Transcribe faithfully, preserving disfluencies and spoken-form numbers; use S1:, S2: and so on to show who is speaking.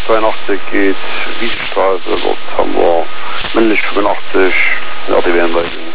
S1: zweiundachtzig geht Wiesenstraße, dort haben wir männlich fünfundachtzig, ja, die werden bei den